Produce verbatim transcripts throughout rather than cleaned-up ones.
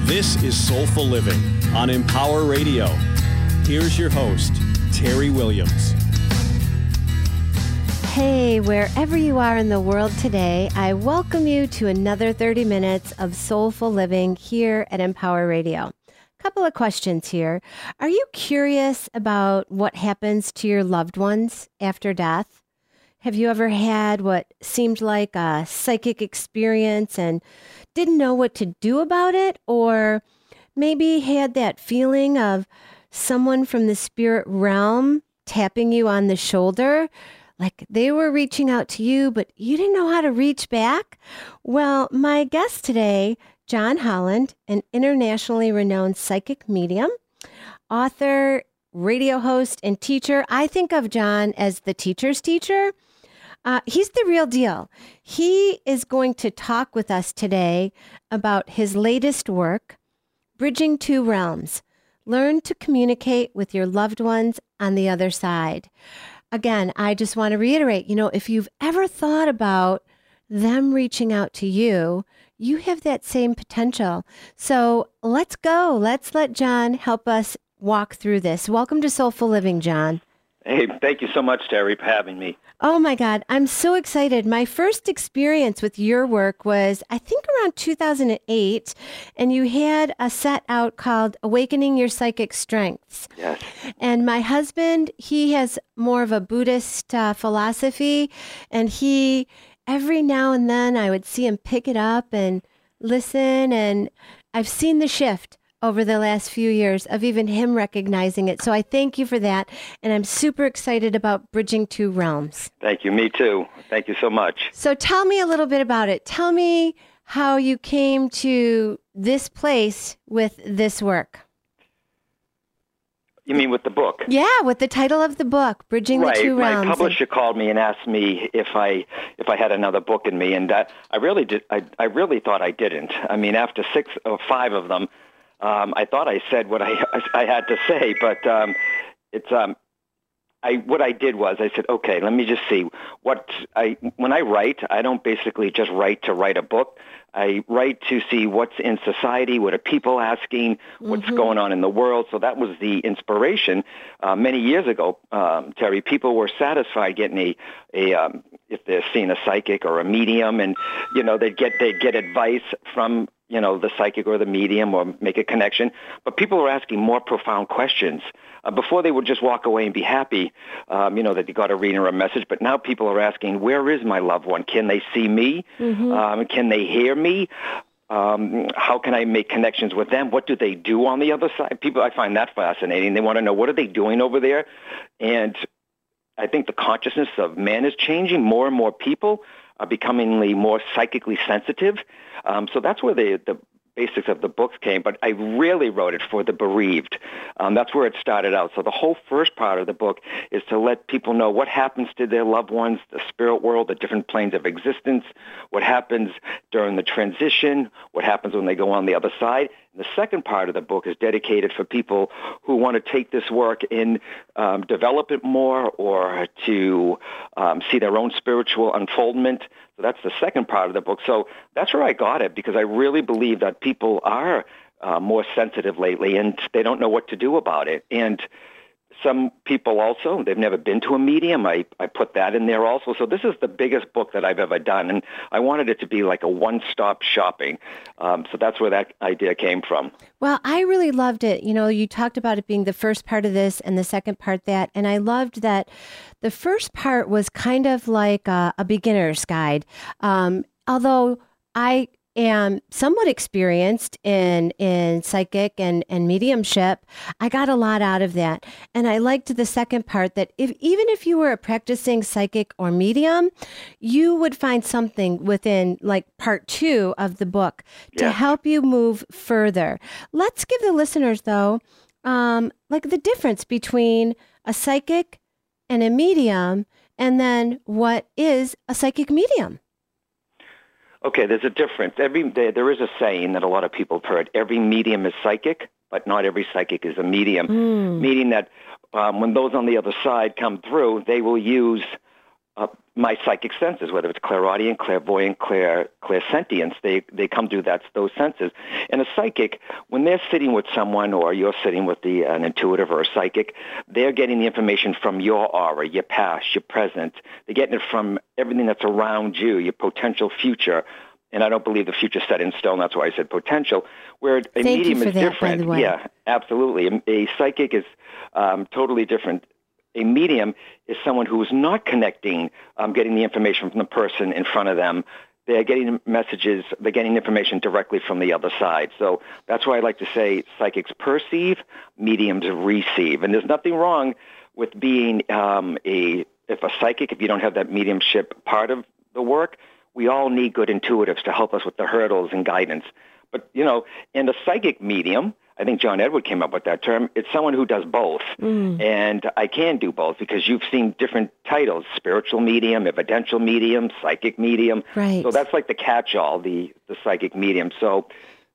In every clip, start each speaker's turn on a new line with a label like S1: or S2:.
S1: This is Soulful Living on Empower Radio. Here's your host, Terry Williams.
S2: Hey, wherever you are in the world today, I welcome you to another thirty minutes of Soulful Living here at Empower Radio. A couple of questions here. Are you curious about what happens to your loved ones after death? Have you ever had what seemed like a psychic experience and didn't know what to do about it? Or maybe had that feeling of someone from the spirit realm tapping you on the shoulder, like they were reaching out to you, but you didn't know how to reach back? Well, my guest today, John Holland, an internationally renowned psychic medium, author, radio host, and teacher. I think of John as the teacher's teacher. Uh, he's the real deal. He is going to talk with us today about his latest work, Bridging Two Realms. Learn to communicate with your loved ones on the other side. Again, I just want to reiterate, you know, if you've ever thought about them reaching out to you, you have that same potential. So let's go. Let's let John help us walk through this. Welcome to Soulful Living, John.
S3: Hey, thank you so much, Terry, for having me.
S2: Oh, my God. I'm so excited. My first experience with your work was, I think, around two thousand eight, and you had a set out called Awakening Your Psychic Strengths.
S3: Yes.
S2: And my husband, he has more of a Buddhist uh, philosophy, and he, every now and then, I would see him pick it up and listen, and I've seen the shift over the last few years of even him recognizing it. So I thank you for that. And I'm super excited about Bridging Two Realms.
S3: Thank you. Me too. Thank you so much.
S2: So tell me a little bit about it. Tell me how you came to this place with this work.
S3: You mean with the book?
S2: Yeah, with the title of the book, Bridging
S3: right.
S2: the Two Realms.
S3: My publisher called me and asked me if I if I had another book in me, and I, I really did. I, I really thought I didn't. I mean, after six or five of them, Um, I thought I said what I I had to say, but um, it's um, I what I did was I said, okay, let me just see what I when I write. I don't basically just write to write a book. I write to see what's in society, what are people asking, what's mm-hmm. going on in the world. So that was the inspiration. Uh, many years ago, um, Terry, people were satisfied getting a a um, if they're seeing a psychic or a medium, and you know they'd get they'd get advice from you know, the psychic or the medium or make a connection. But people were asking more profound questions. Uh, before they would just walk away and be happy, um, you know, that they got a reading or a message. But now people are asking, where is my loved one? Can they see me? Mm-hmm. Um, can they hear me? Um, how can I make connections with them? What do they do on the other side? People, I find that fascinating. They want to know, what are they doing over there? And I think the consciousness of man is changing. More and more people are becoming more psychically sensitive. Um, so that's where the, the basics of the books came. But I really wrote it for the bereaved. Um, that's where it started out. So the whole first part of the book is to let people know what happens to their loved ones, the spirit world, the different planes of existence, what happens during the transition, what happens when they go on the other side. And the second part of the book is dedicated for people who want to take this work and um, develop it more, or to um, see their own spiritual unfoldment. So that's the second part of the book. So that's where I got it, because I really believe that people are uh, more sensitive lately, and they don't know what to do about it. And some people also, they've never been to a medium. I, I put that in there also. So this is the biggest book that I've ever done, and I wanted it to be like a one-stop shopping. Um, so that's where that idea came from.
S2: Well, I really loved it. You know, you talked about it being the first part of this and the second part that, and I loved that the first part was kind of like a, a beginner's guide. Um, although I am somewhat experienced in in psychic and, and mediumship, I got a lot out of that. And I liked the second part, that if even if you were a practicing psychic or medium, you would find something within like part two of the book to
S3: yeah.
S2: help you move further. Let's give the listeners, though, um, like the difference between a psychic and a medium, and then what is a psychic medium?
S3: Okay, there's a difference. Every there, there is a saying that a lot of people have heard: every medium is psychic, but not every psychic is a medium. Mm. Meaning that um, when those on the other side come through, they will use uh, my psychic senses, whether it's clairaudient, clairvoyant, clair, clairsentience, they, they come through that, those senses. And a psychic, when they're sitting with someone or you're sitting with the, an intuitive or a psychic, they're getting the information from your aura, your past, your present. They're getting it from everything that's around you, your potential future. And I don't believe the future set in stone. That's why I said potential. Where a
S2: Thank
S3: medium
S2: you for
S3: is
S2: that,
S3: different.
S2: by the way.
S3: Yeah, absolutely. A, a psychic is um, totally different. A medium is someone who is not connecting, um, getting the information from the person in front of them. They're getting messages, they're getting information directly from the other side. So that's why I like to say psychics perceive, mediums receive. And there's nothing wrong with being um, a, if a psychic, if you don't have that mediumship part of the work, we all need good intuitives to help us with the hurdles and guidance. But, you know, in a psychic medium, I think John Edward came up with that term. It's someone who does both. Mm. And I can do both because you've seen different titles, spiritual medium, evidential medium, psychic medium.
S2: Right.
S3: So that's like the catch-all, the, the psychic medium. So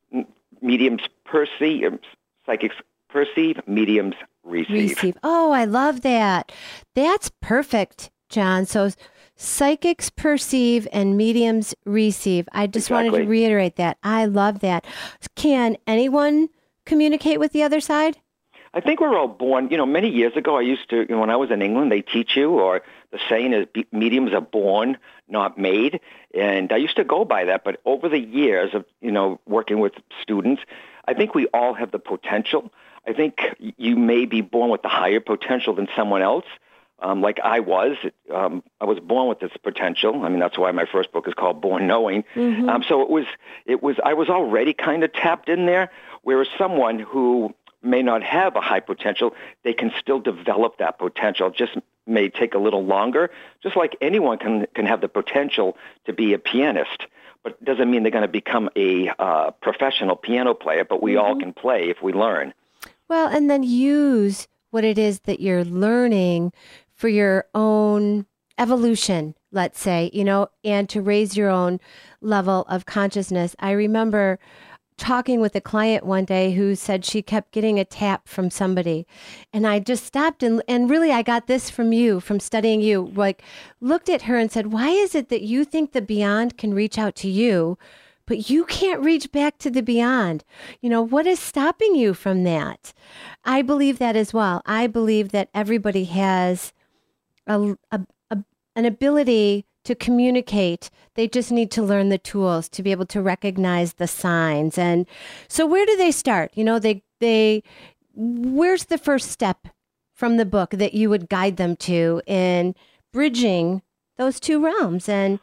S3: mediums perceive, psychics perceive, mediums receive.
S2: Receive. Oh, I love that. That's perfect, John. So psychics perceive and mediums receive. I just
S3: Exactly.
S2: wanted to reiterate that. I love that. Can anyone communicate with the other side?
S3: I think we're all born, you know, many years ago I used to, you know, when I was in England, they teach you, or the saying is mediums are born, not made. And I used to go by that. But over the years of, you know, working with students, I think we all have the potential. I think you may be born with the higher potential than someone else. Um, like I was, um, I was born with this potential. I mean, that's why my first book is called Born Knowing. Mm-hmm. Um, so it was, it was, I was already kind of tapped in there, whereas someone who may not have a high potential, they can still develop that potential. It just may take a little longer. Just like anyone can can have the potential to be a pianist, but it doesn't mean they're going to become a uh, professional piano player. But we mm-hmm. all can play if we learn.
S2: Well, and then use what it is that you're learning for your own evolution, let's say, you know, and to raise your own level of consciousness. I remember talking with a client one day who said she kept getting a tap from somebody. And I just stopped and, and really I got this from you, from studying you, like looked at her and said, why is it that you think the beyond can reach out to you, but you can't reach back to the beyond? You know, what is stopping you from that? I believe that as well. I believe that everybody has a, a, a, an ability to communicate. They just need to learn the tools to be able to recognize the signs. And so where do they start? You know, they, they, where's the first step from the book that you would guide them to in bridging those two realms and,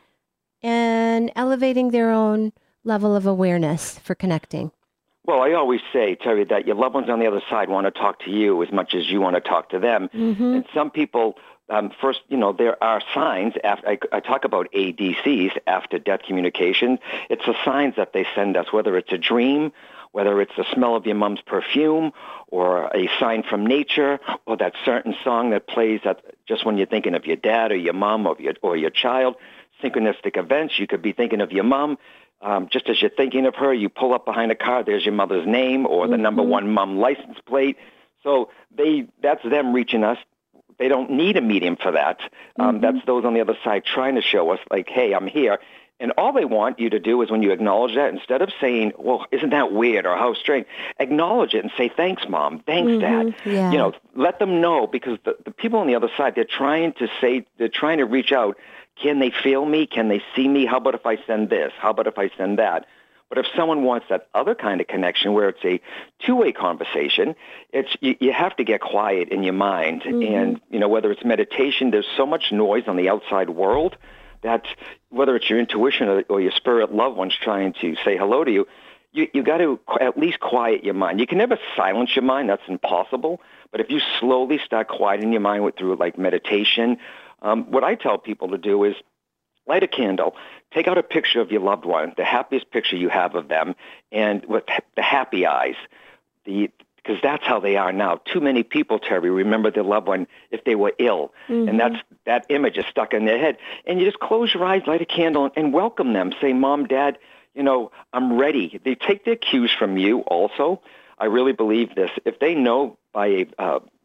S2: and elevating their own level of awareness for connecting?
S3: Well, I always say, Terry, that your loved ones on the other side want to talk to you as much as you want to talk to them. Mm-hmm. And some people, um, first, you know, there are signs. After, I, I talk about A D Cs, after death communication. It's the signs that they send us, whether it's a dream, whether it's the smell of your mom's perfume, or a sign from nature, or that certain song that plays at just when you're thinking of your dad or your mom or your, or your child. Synchronistic events, you could be thinking of your mom. Um, just as you're thinking of her, you pull up behind a car, there's your mother's name or the mm-hmm. number one mom license plate. So they that's them reaching us. They don't need a medium for that. Um, mm-hmm. That's those on the other side trying to show us, like, hey, I'm here. And all they want you to do is when you acknowledge that, instead of saying, well, isn't that weird or how strange, acknowledge it and say, thanks, Mom, thanks, mm-hmm. Dad.
S2: Yeah.
S3: You know, let them know, because the, the people on the other side, they're trying to say, they're trying to reach out. Can they feel me? Can they see me? How about if I send this? How about if I send that? But if someone wants that other kind of connection where it's a two-way conversation, it's you, you have to get quiet in your mind. Mm-hmm. And, you know, whether it's meditation, there's so much noise on the outside world that whether it's your intuition or, or your spirit loved ones trying to say hello to you, you you got to at least quiet your mind. You can never silence your mind. That's impossible. But if you slowly start quieting your mind with, through like meditation, um, what I tell people to do is light a candle, take out a picture of your loved one, the happiest picture you have of them, and with the happy eyes, the because that's how they are now. Too many people, Terry, remember their loved one if they were ill, mm-hmm. and that's that image is stuck in their head. And you just close your eyes, light a candle, and welcome them. Say, Mom, Dad, you know, I'm ready. They take their cues from you also. I really believe this. If they know by a uh,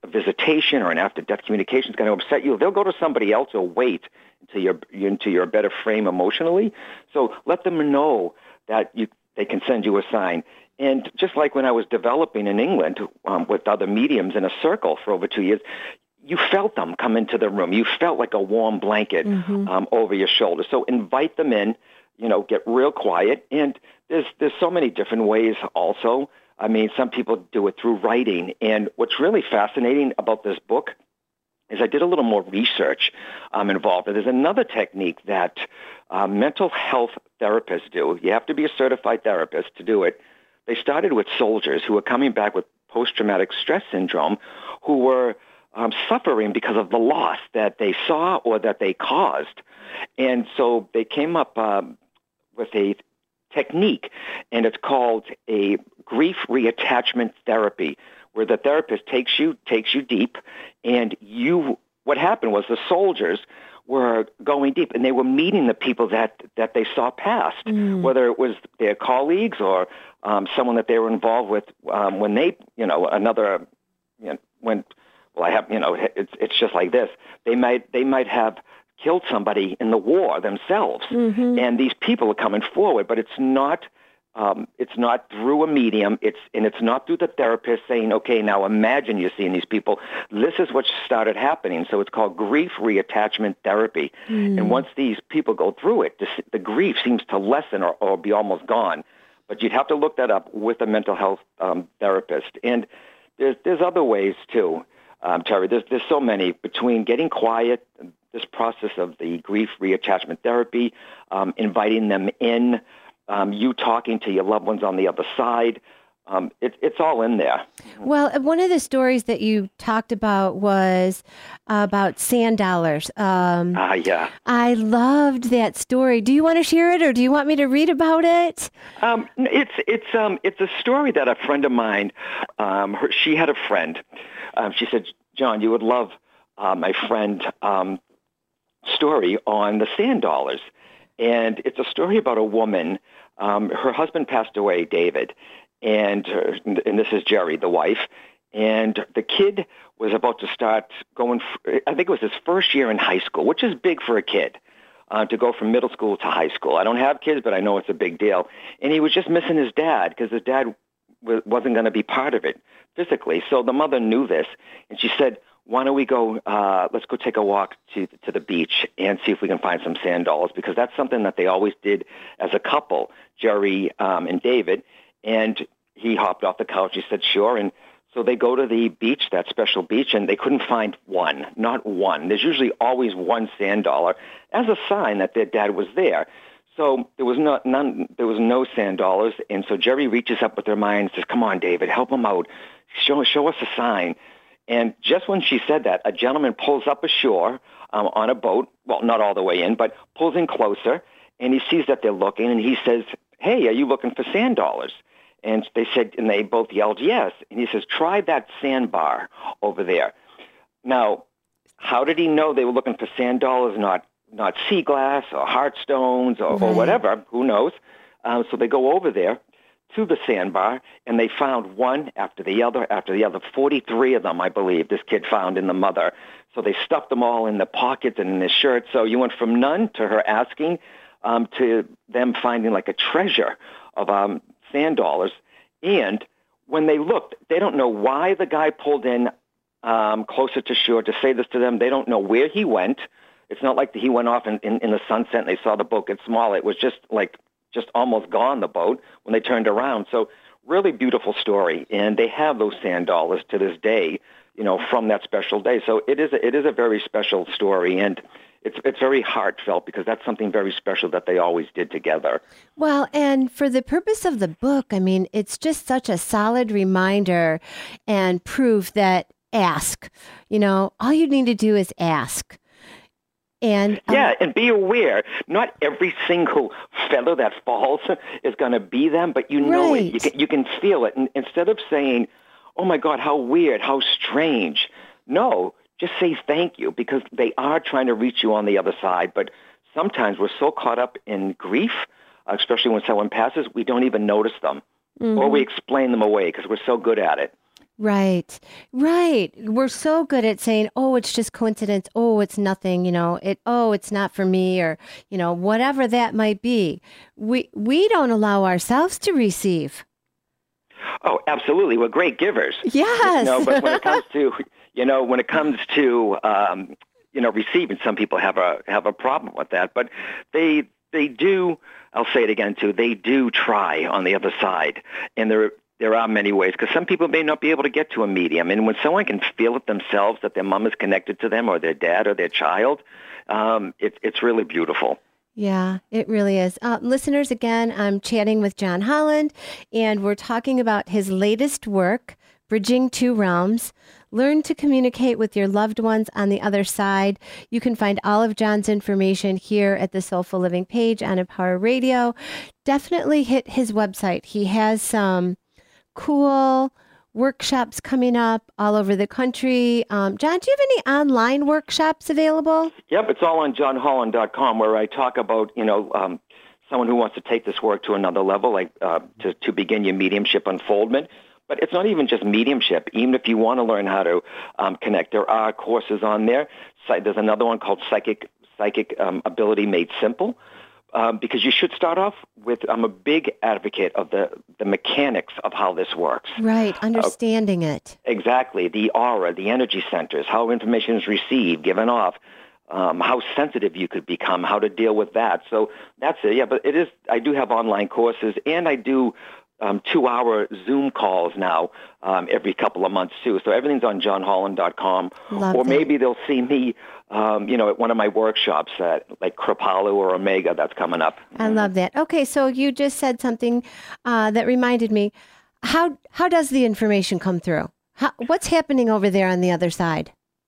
S3: a visitation or an after-death communication is going to upset you, they'll go to somebody else or wait until you're until you're a better frame emotionally. So let them know that you they can send you a sign. And just like when I was developing in England um, with other mediums in a circle for over two years, you felt them come into the room. You felt like a warm blanket mm-hmm. um, over your shoulder. So invite them in, you know, get real quiet. And there's there's so many different ways also. I mean, some people do it through writing. And what's really fascinating about this book is I did a little more research um, involved. There's another technique that uh, mental health therapists do. You have to be a certified therapist to do it. They started with soldiers who were coming back with post-traumatic stress syndrome who were um, suffering because of the loss that they saw or that they caused. And so they came up um, with a technique, and it's called a grief reattachment therapy, where the therapist takes you, takes you deep, and you, what happened was the soldiers were going deep, and they were meeting the people that, that they saw past, mm. whether it was their colleagues or um, someone that they were involved with um, when they, you know, another, you know, when, well, I have, you know, it's it's just like this. They might they might have killed somebody in the war themselves, mm-hmm. and these people are coming forward, but it's not. Um, it's not through a medium, it's and it's not through the therapist saying, okay, now imagine you're seeing these people. This is what started happening. So it's called grief reattachment therapy. Mm. And once these people go through it, the, the grief seems to lessen or, or be almost gone. But you'd have to look that up with a mental health um, therapist. And there's there's other ways, too, um, Terry. There's, there's so many. Between getting quiet, this process of the grief reattachment therapy, um, inviting them in, Um, you talking to your loved ones on the other side. Um, it, it's all in there.
S2: Well, one of the stories that you talked about was about sand dollars. Um,
S3: ah, yeah.
S2: I loved that story. Do you want to share it, or do you want me to read about it?
S3: Um, it's it's um it's a story that a friend of mine. Um, her, she had a friend. Um, she said, "John, you would love uh, my friend um, story on the sand dollars." And it's a story about a woman. Um, her husband passed away, David, and uh, and this is Jerry, the wife. And the kid was about to start going, I think it was his first year in high school, which is big for a kid, uh, to go from middle school to high school. I don't have kids, but I know it's a big deal. And he was just missing his dad because his dad w- wasn't going to be part of it physically. So the mother knew this, and she said, why don't we go, uh, let's go take a walk to to the beach and see if we can find some sand dollars, because that's something that they always did as a couple, Jerry um, and David. And he hopped off the couch. He said, sure. And so they go to the beach, that special beach, and they couldn't find one, not one. There's usually always one sand dollar as a sign that their dad was there. So there was not none. There was no sand dollars. And so Jerry reaches up with her mind and says, come on, David, help him out. Show, show us a sign. And just when she said that, a gentleman pulls up ashore um, on a boat, well, not all the way in, but pulls in closer, and he sees that they're looking, and he says, hey, are you looking for sand dollars? And they said, and they both yelled, yes. And he says, try that sandbar over there. Now, how did he know they were looking for sand dollars, not not sea glass or heartstones or, right. or whatever? Who knows? Um, so they go over there to the sandbar, and they found one after the other after the other, forty-three of them, I believe, this kid found in the mother. So they stuffed them all in the pockets and in his shirt. So you went from none to her asking um, to them finding like a treasure of um, sand dollars. And when they looked, they don't know why the guy pulled in um, closer to shore to say this to them. They don't know where he went. It's not like he went off in, in, in the sunset and they saw the boat get smaller. It was just like just almost gone, the boat, when they turned around. So really beautiful story. And they have those sand dollars to this day, you know, from that special day. So it is a, it is a very special story. And it's it's very heartfelt because that's something very special that they always did together.
S2: Well, and for the purpose of the book, I mean, it's just such a solid reminder and proof that ask, you know, all you need to do is ask. And, um,
S3: yeah, and be aware, not every single feather that falls is going to be them, but you know
S2: right.
S3: it. You can, you can feel it. And instead of saying, oh, my God, how weird, how strange, no, just say thank you, because they are trying to reach you on the other side. But sometimes we're so caught up in grief, especially when someone passes, we don't even notice them. Mm-hmm. Or we explain them away because we're so good at it.
S2: Right. Right. We're so good at saying, oh, it's just coincidence. Oh, it's nothing, you know, it, oh, it's not for me, or, you know, whatever that might be. We, we don't allow ourselves to receive.
S3: Oh, absolutely. We're great givers.
S2: Yes.
S3: No, but when it comes to, you know, when it comes to, um, you know, receiving, some people have a, have a problem with that, but they, they do, I'll say it again too, they do try on the other side. And there, there are many ways, because some people may not be able to get to a medium. And when someone can feel it themselves, that their mom is connected to them, or their dad, or their child, um, it, it's really beautiful.
S2: Yeah, it really is. Uh, listeners, again, I'm chatting with John Holland, and we're talking about his latest work, Bridging Two Realms. Learn to communicate with your loved ones on the other side. You can find all of John's information here at the Soulful Living page on Empower Radio. Definitely hit his website. He has some cool workshops coming up all over the country. Um, John, do you have any online workshops available?
S3: Yep, it's all on john holland dot com, where I talk about, you know, um, someone who wants to take this work to another level, like uh, to, to begin your mediumship unfoldment. But it's not even just mediumship. Even if you want to learn how to um, connect, there are courses on there. There's another one called Psychic Psychic um, Ability Made Simple. Um, because you should start off with, I'm a big advocate of the, the mechanics of how this works.
S2: Right, understanding uh, it.
S3: Exactly, the aura, the energy centers, how information is received, given off, um, how sensitive you could become, how to deal with that. So that's it, yeah, but it is, I do have online courses, and I do um, two-hour Zoom calls now um, every couple of months, too. So everything's on john holland dot com.
S2: Love
S3: or
S2: that.
S3: maybe they'll see me Um, you know, at one of my workshops at like Kripalu or Omega, that's coming up.
S2: I love that. Okay, so you just said something uh, that reminded me. How how does the information come through? How, what's happening over there on the other side?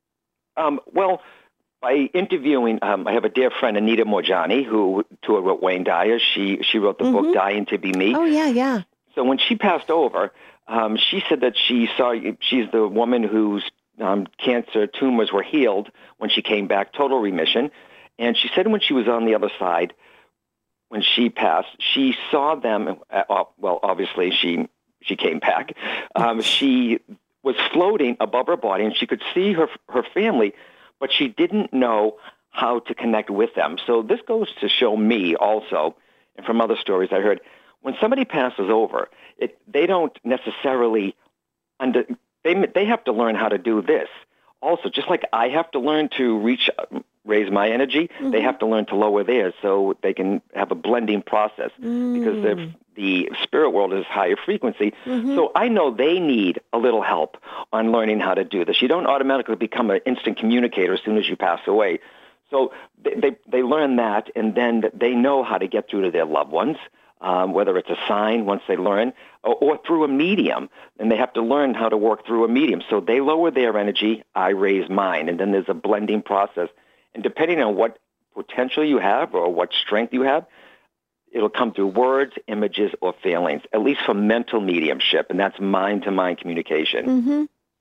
S3: Um, well, by interviewing, um, I have a dear friend, Anita Morjani, who toured with Wayne Dyer. She she wrote the
S2: Mm-hmm.
S3: book Dying to Be Me.
S2: Oh, yeah, yeah.
S3: So when she passed over, um, she said that she saw, she's the woman whose um, cancer tumors were healed when she came back, total remission. And she said when she was on the other side, when she passed, she saw them, uh, well, obviously she she came back. Um, she was floating above her body, and she could see her her family, but she didn't know how to connect with them. So this goes to show me also, and from other stories I heard, when somebody passes over, it, they don't necessarily under they they have to learn how to do this. Also, just like I have to learn to reach, raise my energy, mm-hmm. they have to learn to lower theirs so they can have a blending process mm. because the, the spirit world is higher frequency. Mm-hmm. So I know they need a little help on learning how to do this. You don't automatically become an instant communicator as soon as you pass away. So they, they, they learn that, and then they know how to get through to their loved ones. Um, whether it's a sign once they learn, or, or through a medium, and they have to learn how to work through a medium. So they lower their energy, I raise mine, and then there's a blending process. And depending on what potential you have or what strength you have, it'll come through words, images, or feelings, at least for mental mediumship, and that's mind-to-mind communication.
S2: Mm-hmm.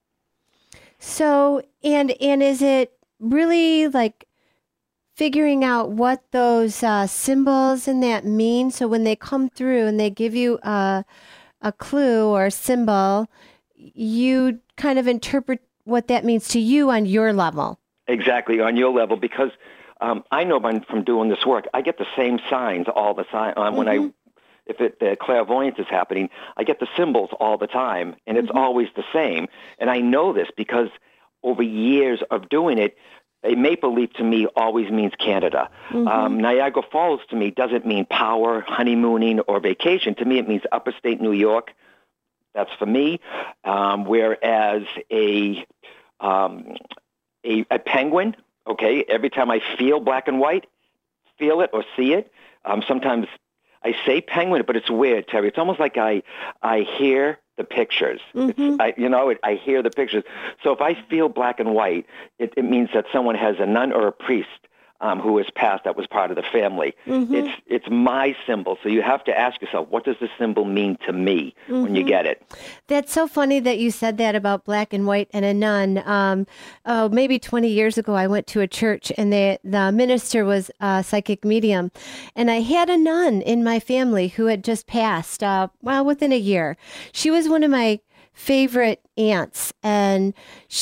S2: So, and and is it really like figuring out what those uh, symbols and that mean? So when they come through and they give you a, a clue or a symbol, you kind of interpret what that means to you on your level.
S3: Exactly, on your level, because um, I know by, from doing this work, I get the same signs all the time. Um, mm-hmm. When I, if it, the clairvoyance is happening, I get the symbols all the time, and it's mm-hmm. always the same. And I know this because over years of doing it, a maple leaf to me always means Canada. Mm-hmm. Um, Niagara Falls to me doesn't mean power, honeymooning, or vacation. To me, it means upper state New York. That's for me. Um, whereas a, um, a a penguin, okay, every time I feel black and white, feel it or see it, um, sometimes I say penguin, but it's weird, Terry. It's almost like I I hear the pictures. Mm-hmm. It's, I, you know, it, I hear the pictures. So if I feel black and white, it, it means that someone has a nun or a priest um, who has passed that was part of the family. Mm-hmm. It's it's my symbol. So you have to ask yourself, what does this symbol mean to me mm-hmm. when you get it?
S2: That's so funny that you said that about black and white and a nun. Um, oh, maybe twenty years ago, I went to a church and the, the minister was a psychic medium. And I had a nun in my family who had just passed, uh, well, within a year. She was one of my favorite aunts, and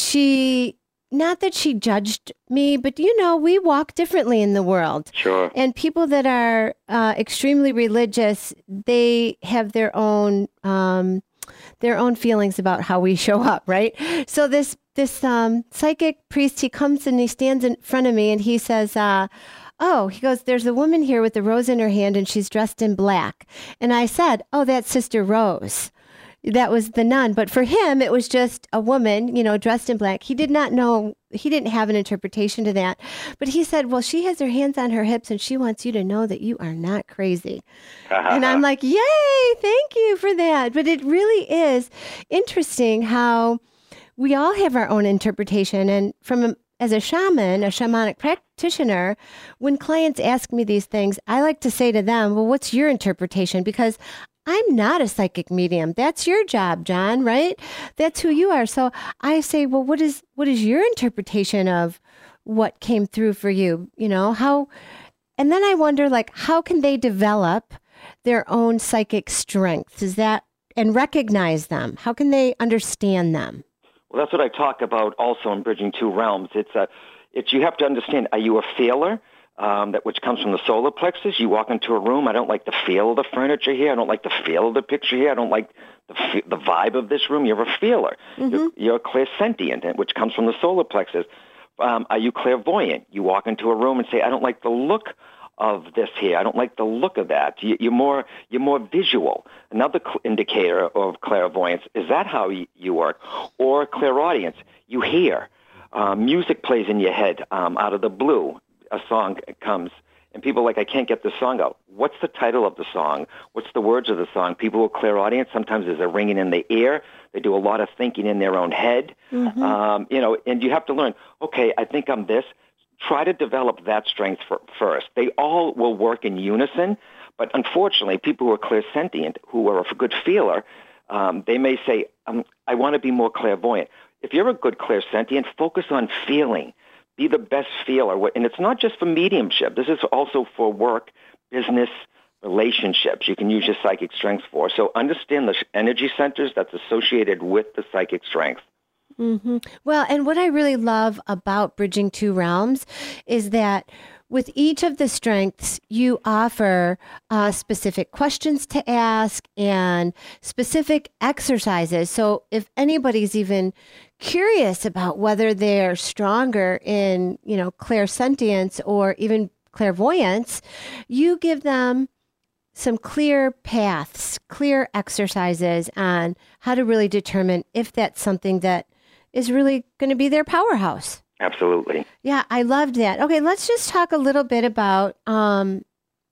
S2: she, not that she judged me, but you know, we walk differently in the world.
S3: Sure.
S2: And people that are uh, extremely religious, they have their own um, their own feelings about how we show up, right? So this this um, psychic priest, he comes and he stands in front of me and he says, uh, oh, he goes, there's a woman here with a rose in her hand and she's dressed in black. And I said, oh, that's Sister Rose. That was the nun. But for him, it was just a woman, you know, dressed in black. He did not know, he didn't have an interpretation to that. But he said, well, she has her hands on her hips and she wants you to know that you are not crazy. And I'm like, yay, thank you for that. But it really is interesting how we all have our own interpretation. And from a, as a shaman, a shamanic practitioner, when clients ask me these things, I like to say to them, well, what's your interpretation? Because I'm not a psychic medium. That's your job, John, right? That's who you are. So I say, well, what is what is your interpretation of what came through for you? You know, how, and then I wonder, like, how can they develop their own psychic strengths? Is that, and recognize them? How can they understand them?
S3: Well, that's what I talk about also in Bridging Two Realms. It's a, it's you have to understand, are you a feeler? Um, that which comes from the solar plexus. You walk into a room, I don't like the feel of the furniture here. I don't like the feel of the picture here. I don't like the f- the vibe of this room. You're a feeler. Mm-hmm. You're, you're clairsentient, which comes from the solar plexus. Um, are you clairvoyant? You walk into a room and say, I don't like the look of this here. I don't like the look of that. You, you're more you're more visual. Another cl- indicator of clairvoyance, is that how you, you work? Or clairaudience, you hear. Uh, music plays in your head um, out of the blue. A song comes, and people are like, I can't get the song out. What's the title of the song? What's the words of the song? People who are clairaudience, sometimes there's a ringing in the ear. They do a lot of thinking in their own head. Mm-hmm. Um, you know, and you have to learn, okay, I think I'm this. Try to develop that strength for, first. They all will work in unison, but unfortunately, people who are clairsentient, who are a good feeler, um, they may say, um, I want to be more clairvoyant. If you're a good clairsentient, focus on feeling. Be the best feeler. And it's not just for mediumship. This is also for work, business, relationships. You can use your psychic strengths for. So understand the energy centers that's associated with the psychic strength.
S2: Mm-hmm. Well, and what I really love about Bridging Two Realms is that with each of the strengths, you offer uh, specific questions to ask and specific exercises. So if anybody's even curious about whether they're stronger in, you know, clairsentience or even clairvoyance, you give them some clear paths, clear exercises on how to really determine if that's something that is really going to be their powerhouse.
S3: Absolutely.
S2: Yeah, I loved that. Okay, let's just talk a little bit about, um,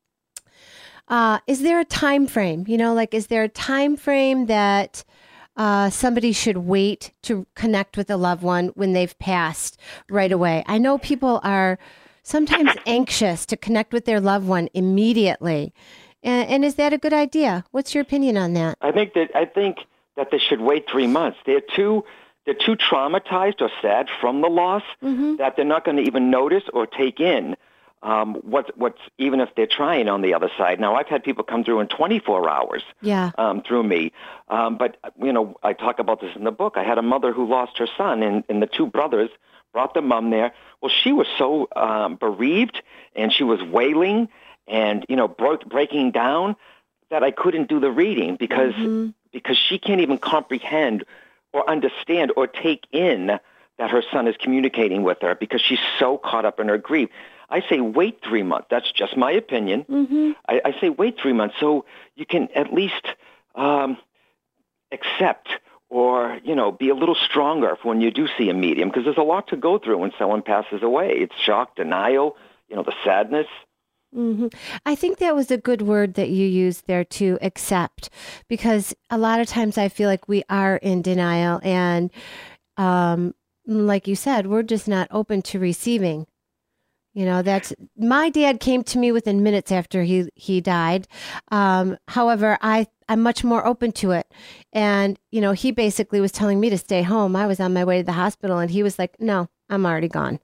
S2: uh, is there a time frame? You know, like, is there a time frame that uh, somebody should wait to connect with a loved one when they've passed right away? I know people are sometimes anxious to connect with their loved one immediately. And, and is that a good idea? What's your opinion on that?
S3: I think that I think that they should wait three months. They're too they're too traumatized or sad from the loss mm-hmm. that they're not going to even notice or take in um, what's what's even if they're trying on the other side. Now, I've had people come through in twenty-four hours
S2: yeah.
S3: um, through me, um, but you know I talk about this in the book. I had a mother who lost her son, and, and the two brothers brought the mom there. Well, she was so um, bereaved, and she was wailing and you know broke, breaking down that I couldn't do the reading because mm-hmm. because she can't even comprehend or understand or take in that her son is communicating with her because she's so caught up in her grief. I say wait three months. That's just my opinion. Mm-hmm. I, I say wait three months so you can at least um, accept or, you know, be a little stronger when you do see a medium because there's a lot to go through when someone passes away. It's shock, denial, you know, the sadness.
S2: Mm-hmm. I think that was a good word that you used there, to accept, because a lot of times I feel like we are in denial and, um, like you said, we're just not open to receiving. You know, that's, my dad came to me within minutes after he, he died. Um, however, I, I'm much more open to it. And, you know, he basically was telling me to stay home. I was on my way to the hospital and he was like, no, I'm already gone.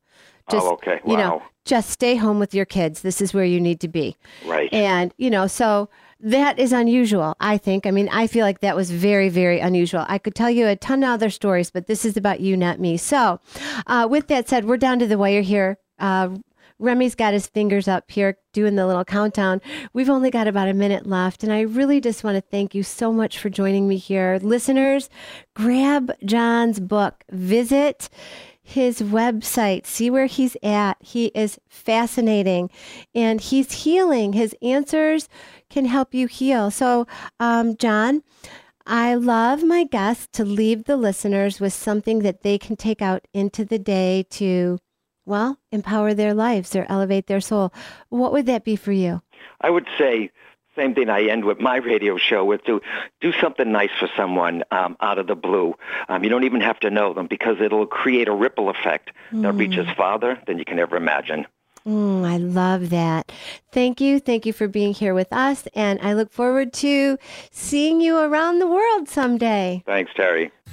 S2: Just,
S3: oh, okay. Wow.
S2: You know, just stay home with your kids. This is where you need to be.
S3: Right.
S2: And, you know, so that is unusual, I think. I mean, I feel like that was very, very unusual. I could tell you a ton of other stories, but this is about you, not me. So uh, with that said, we're down to the wire here. Uh, Remy's got his fingers up here doing the little countdown. We've only got about a minute left, and I really just want to thank you so much for joining me here. Listeners, grab John's book. Visit his website. See where he's at. He is fascinating, and he's healing. His answers can help you heal. So, um, John, I love my guests to leave the listeners with something that they can take out into the day to, well, empower their lives or elevate their soul. What would that be for you?
S3: I would say, same thing I end with my radio show with, do, do something nice for someone um, out of the blue. Um, you don't even have to know them, because it'll create a ripple effect mm. that reaches farther than you can ever imagine.
S2: Mm, I love that. Thank you. Thank you for being here with us. And I look forward to seeing you around the world someday.
S3: Thanks, Terry.